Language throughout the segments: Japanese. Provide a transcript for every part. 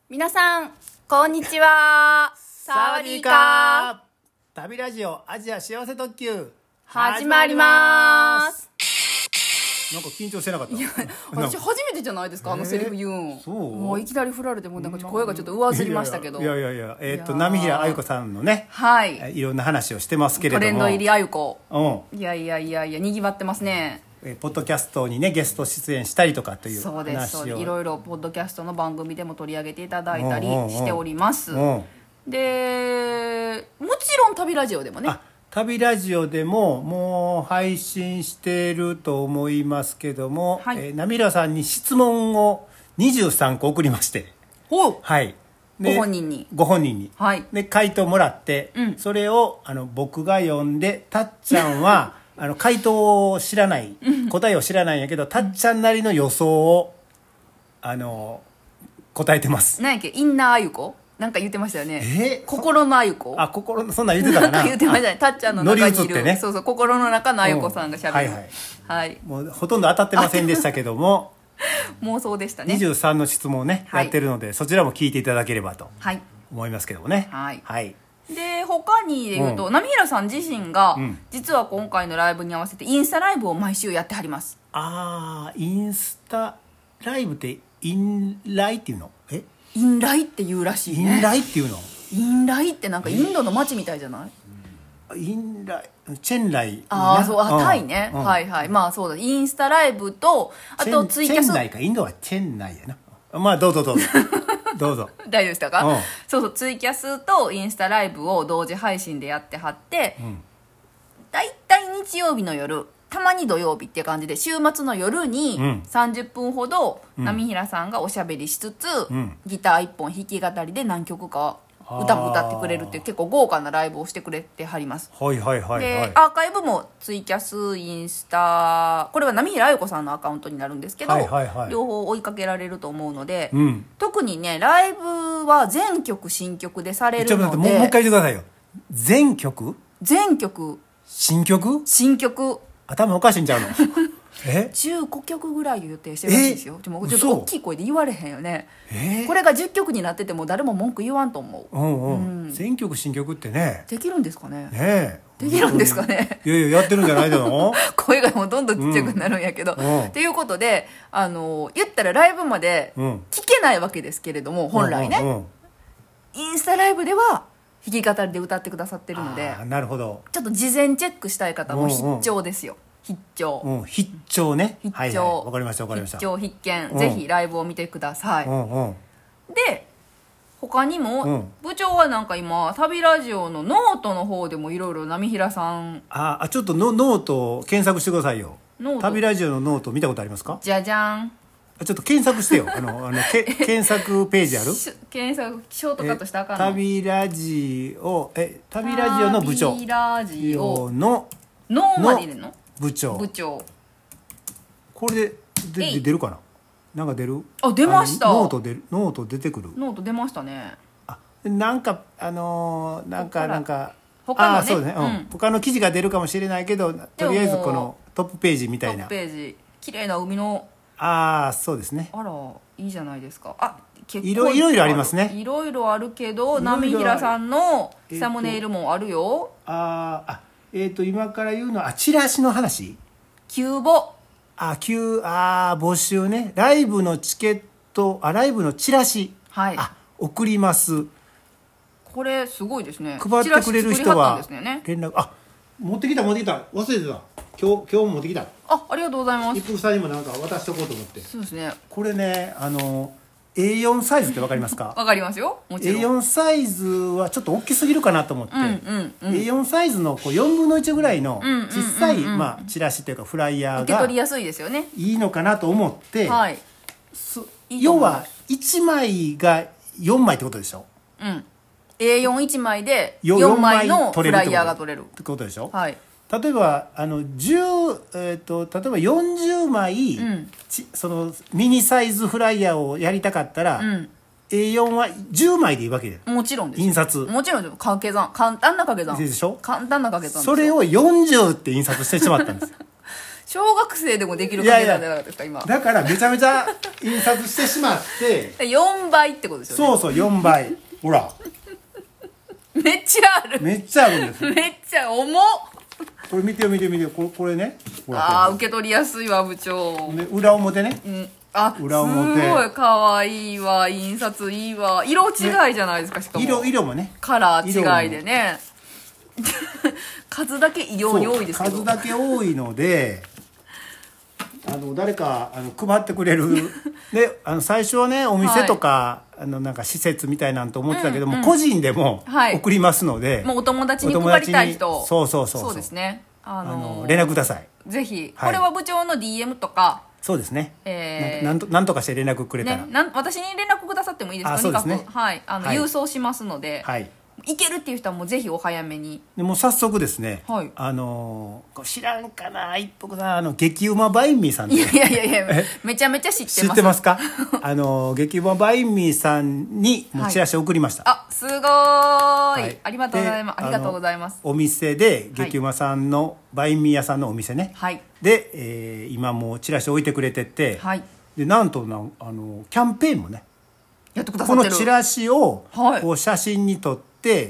皆さんこんにちは。サワディーカー。 旅ラジオアジア幸せ特急始まります。 なんか緊張してなかった？ 私初めてじゃないですか、あのセリフ言うん。 そうもういきなり振られてもなんか声がちょっと上ずりましたけど。 いや波平あゆこさんのね、 はい、 いろんな話をしてますけれども、 トレンド入りあゆこ、 うん、 いやにぎわってますね。 ポッドキャストにねゲスト出演したりとかという話を、 そうです、いろいろポッドキャストの番組でも取り上げていただいたりしております。でもちろん旅ラジオでもね、 旅ラジオでももう配信していると思いますけども、はい、波平さんに質問を23個送りまして、はい、 ご本人に、 はい、で回答もらって、それを僕が読んで、たっちゃんは回答を知らない、答えを知らないんやけど、たっちゃんなりの予想を答えてます。 何やっけ、インナーあゆこなんか言ってましたよね。心のあゆこ。 心の、そんなん言ってたかな。 なんか言ってましたね。たっちゃんの中にいる、 ね、 そうそう、心の中のあゆこさんがしゃべる。はい。 もうほとんど当たってませんでしたけども、 妄想でしたね。 23の質問をね、やってるので、そちらも聞いていただければと思いますけどもね。 はい。で他に言うと、波平さん自身が、実は今回のライブに合わせてインスタライブを毎週やってはります。 インスタライブってインライっていうの？ インライっていうらしいね。 インライっていうの？ インライってなんかインドの街みたいじゃない？ インライ、チェンライ。 タイね。はい。まあそうだ。インスタライブと、あとツイキャス。 チェンライか、インドはチェンライやな。まあどうぞ。どうぞ。 大丈夫でしたか？そう、ツイキャスとインスタライブを同時配信でやってはって、だいたい日曜日の夜、たまに土曜日っていう感じで、週末の夜に30分ほど波平さんがおしゃべりしつつ、ギター1本弾き語りで何曲か歌も歌ってくれるっていう結構豪華なライブをしてくれてはります。でアーカイブもツイキャス、インスタ、これは波平あゆこさんのアカウントになるんですけど、両方追いかけられると思うので、特にねライブは全曲新曲でされるので、 もう一回言ってくださいよ。全曲新曲頭おかしいんちゃうの 15曲ぐらい予定してるらしいですよ。でもちょっと大きい声で言われへんよね。これが10曲になってても誰も文句言わんと思う。 全曲新曲ってね、 できるんですかね。できるんですかね。 いややってるんじゃないの声がもうどんどんちっちゃくなるんやけど、っていうことで言ったらライブまで聴けないわけですけれども、本来ね、インスタライブでは弾き語りで歌ってくださってるので、 なるほど。 ちょっと事前チェックしたい方も必聴ですよ。必聴ね。 わかりました。 必聴必見、ぜひライブを見てください。で他にも、部長はなんか今旅ラジオのノートの方でもいろいろ波平さん、 ちょっとノート検索してくださいよ。旅ラジオのノート見たことありますか？ じゃじゃん。 ちょっと検索してよ。検索ページある？ 検索ショートカットしたらあかんの？ 旅ラジオの部長。 旅ラジオのノーまで入れるの？ 部長。これで出るかな？なんか出る？ 出ました。 ノート出てくる？ ノート出ましたね。 なんか他のね、そうね、他の記事が出るかもしれないけど、とりあえずこのトップページみたいな。 トップページ、綺麗な海の。 そうですね。 あら、いいじゃないですか。結構いろいろありますね。 いろいろあるけど、波平さんのサムネイルもあるよ。 今から言うのはチラシの話。 急募。 募集ね。ライブのチケット、ライブのチラシ。送ります。 これすごいですね。 配ってくれる人は連絡。持ってきた。忘れてた。今日も持ってきた。 ありがとうございます。 一服さんにもなんか渡しとこうと思って。 そうですね。 これね、A4 サイズってわかりますか？ わかりますよ。もちろん。 A4 サイズはちょっと大きすぎるかなと思って、A4 サイズの4分の1ぐらいの小さいチラシというかフライヤーが受け取りやすいですよね。 いいのかなと思って、要は1枚が4枚ってことでしょ。 A41 枚で4枚のフライヤーが取れるってことでしょ。 例えば40枚、そのミニサイズフライヤーをやりたかったら、A4 は10枚でいいわけで。 もちろんです。印刷。 もちろんです。簡単な掛け算。 でしょ。 簡単な掛け算。 それを40って印刷してしまったんですよ。 小学生でもできる感じなんじゃなかったですか今。 だからめちゃめちゃ印刷してしまって 4倍ってことですよね。 そう4倍ほらめっちゃある。 めっちゃあるんですよ。 めっちゃ重っ。 これ見てこれねほらああ受け取りやすいわ部長。 ね、裏表ね、 あ、 裏表すごい可愛いわ。印刷いいわ。色違いじゃないですか。しかも色もねカラー違いでね。数だけ異様に多いですけど。 数だけ多いので誰か配ってくれるで最初はねお店とか、なんか施設みたいなんと思ってたけども、個人でも送りますので、 もうお友達に配りたい人そうですね。 連絡ください。 ぜひ、これは部長の DM とかそうですね、なんとかして連絡くれたら、 私に連絡くださってもいいです。とにかく、郵送しますので、行けるっていう人はもうぜひお早めに。 でもう早速ですね、知らんかな一服さん激うまバインミーさんっていやめちゃめちゃ知ってます。 知ってますか？激うまバインミーさんにもうチラシ送りました。 あ、すごーい、ありがとうございます。ありがとうございます。 お店で激うまさんのバインミー屋さんのお店ね、で、今もうチラシ置いてくれてて、でなんとキャンペーンもねやってくださってる。 このチラシをこう写真に撮って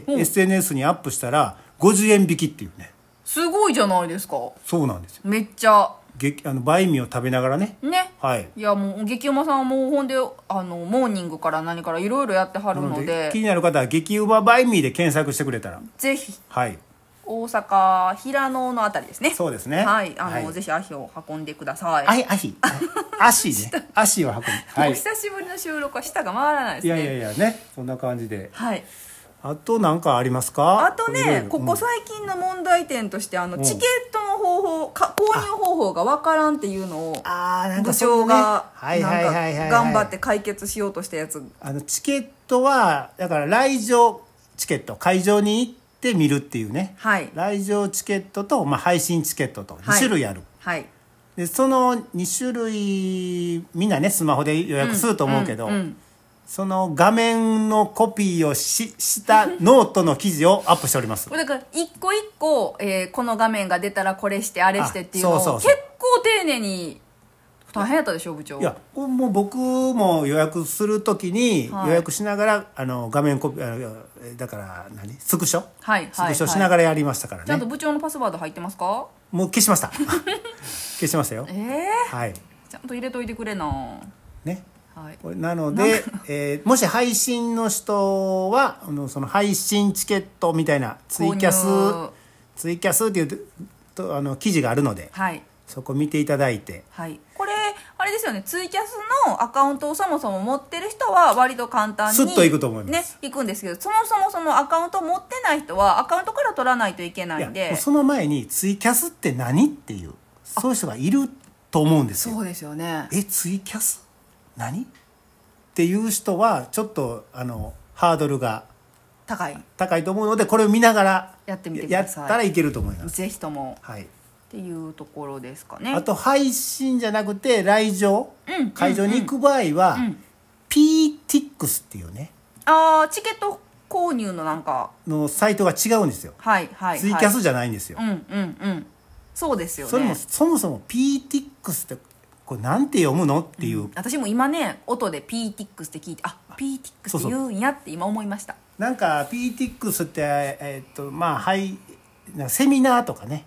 、SNS にアップしたら50円引きっていうね。 すごいじゃないですか。 そうなんですよ。 めっちゃバインミーを食べながらね。 いやもう激うまさんはもうほんでモーニングから何からいろいろやってはるので、 気になる方は激うまバインミーで検索してくれたらぜひ。 大阪平野のあたりですね。 そうですね。 ぜひ足を運んでください。 足ね。足を運ぶ。 久しぶりの収録は舌が回らないですね。 いやね、そんな感じで。 あと何かありますか？ あとね、ここ最近の問題点としてチケットの方法、購入方法がわからんっていうのを部長が頑張って解決しようとしたやつ。 チケットはだから来場チケット、会場に行って見るっていうね、来場チケットと、配信チケットと2種類ある。でその2種類みんなねスマホで予約すると思うけど、その画面のコピーをしたノートの記事をアップしております。 だから一個一個、この画面が出たらこれしてあれしてっていうのを結構丁寧に。大変やったでしょ部長。 いやもう僕も予約するときに予約しながら、画面コピーだからスクショ、スクショしながらやりましたからね。 ちゃんと部長のパスワード入ってますか？ もう消しました消しましたよ。 ちゃんと入れといてくれなね。なので、もし配信の人はその配信チケットみたいなツイキャスっていう記事があるので、そこ見ていただいて、 これあれですよね、ツイキャスのアカウントをそもそも持ってる人は割と簡単にスッといくと思います、 行くんですけど、そもそもアカウントを持ってない人はアカウントから取らないといけないんで、 その前にツイキャスって何っていうそういう人がいると思うんですよ。 そうですよね。 ツイキャス何っていう人はちょっとハードルが高いと思うので、これを見ながらやってみてください。 やったらいけると思います。 ぜひとも。っていうところですかね。 あと配信じゃなくて来場、会場に行く場合は、PTX っていうね、 チケット購入のなんかのサイトが違うんですよ。ツイキャスじゃないんですよ。 そうですよね。 そもそも PTX ってこれなんて読むのっていう、 私も今ね音で PTX って聞いて、PTX って言うんやって今思いました。 なんか PTX ってセミナーとかね、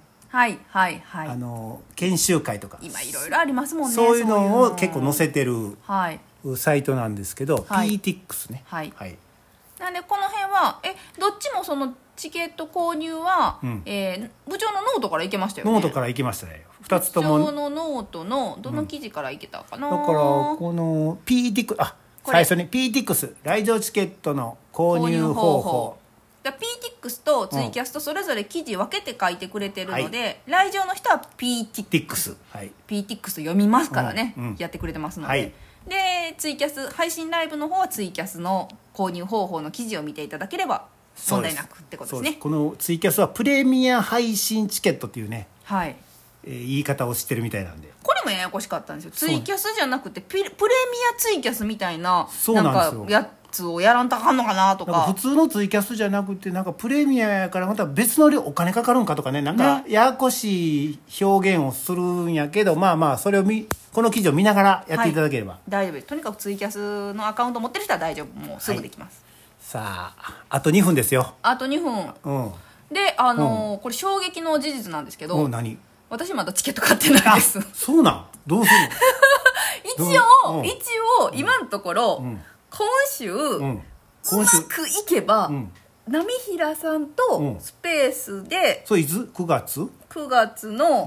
研修会とか今いろいろありますもんね。 そういうのを結構載せてるサイトなんですけど、PTX ね。 なんでこの辺はどっちもそのチケット購入は、部長のノートから行けましたよね。 ノートから行きましたね。2つとも。 部長のノートのどの記事から行けたかな。 だからこの PTX 最初に PTX 来場チケットの購入方法。 PTX とツイキャスとそれぞれ記事分けて書いてくれてるので、来場の人は PTX 読みますからね、やってくれてますので、でツイキャス配信ライブの方はツイキャスの購入方法の記事を見ていただければ問題なくってことですね。 このツイキャスはプレミア配信チケットっていうね、言い方をしてるみたいなんで、 これもややこしかったんですよ。ツイキャスじゃなくてプレミアツイキャスみたいななんかツをやらんとあかんのかなとか。 普通のツイキャスじゃなくてなんかプレミアやからまた別のお金かかるんかとかね、なんかややこしい表現をするんやけど、まあまあそれをこの記事を見ながらやっていただければ、 大丈夫です。とにかくツイキャスのアカウント持ってる人は大丈夫、もうすぐできます。 さああと2分ですよ。 あと2分、でこれ衝撃の事実なんですけど、 何？ 私まだチケット買ってないです。 そうなん？どうするの？一応今のところ、今週、うまくいけば、波平さんとスペースで、 そういつ？9月 ？9月の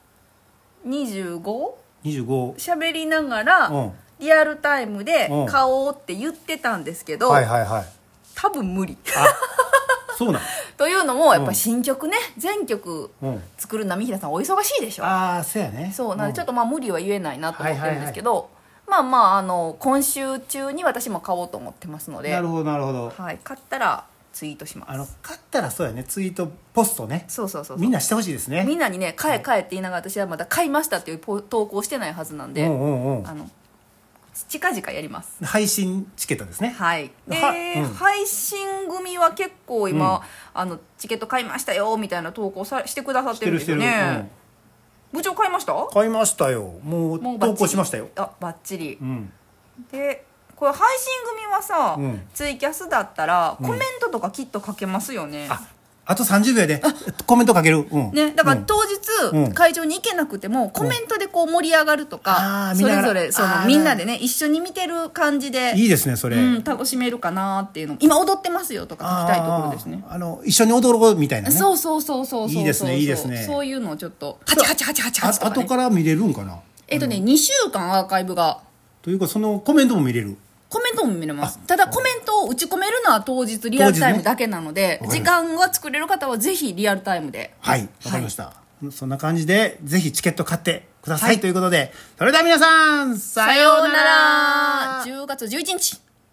25？喋りながら、リアルタイムで買おうって言ってたんですけど、多分無理。 そうなんというのもやっぱ新曲ね、全曲作る波平さんお忙しいでしょ。 ああそうやね。 そうなのでちょっと無理は言えないなと思ってるんですけど、まあまあ今週中に私も買おうと思ってますので。 なるほどなるほど。 はい、買ったらツイートします。 買ったらそうやね、ツイートポストね。 そうみんなしてほしいですね。 みんなにね買えって言いながら、私はまだ買いましたっていう投稿してないはずなんで、近々やります。 配信チケットですね。 はい。で、配信組は結構今、チケット買いましたよみたいな投稿してくださってるんですよね。部長買いました？ 買いましたよ。もう投稿しましたよ。 バッチリ。でこれ配信組はさ、ツイキャスだったらコメントとかきっと書けますよね。 あと30秒でコメントかける、 ね、だから当日、会場に行けなくてもコメントでこう盛り上がるとか、それぞれみんなでね一緒に見てる感じでいいですねそれ、 楽しめるかなっていうの。今踊ってますよとか聞きたいところですね。 一緒に踊ろうみたいなね。 そういいですねいいですね。 そういうのをちょっとハチハチハチハチハチとかね。 後から見れるんかな。 2週間アーカイブがというかそのコメントも見れる。 コメントも見れます。ただコメントを打ち込めるのは当日リアルタイムだけなので、時間が作れる方はぜひリアルタイムで。 はい、わかりました。そんな感じでぜひチケット買ってくださいということで、それでは皆さんさようなら。 10月11日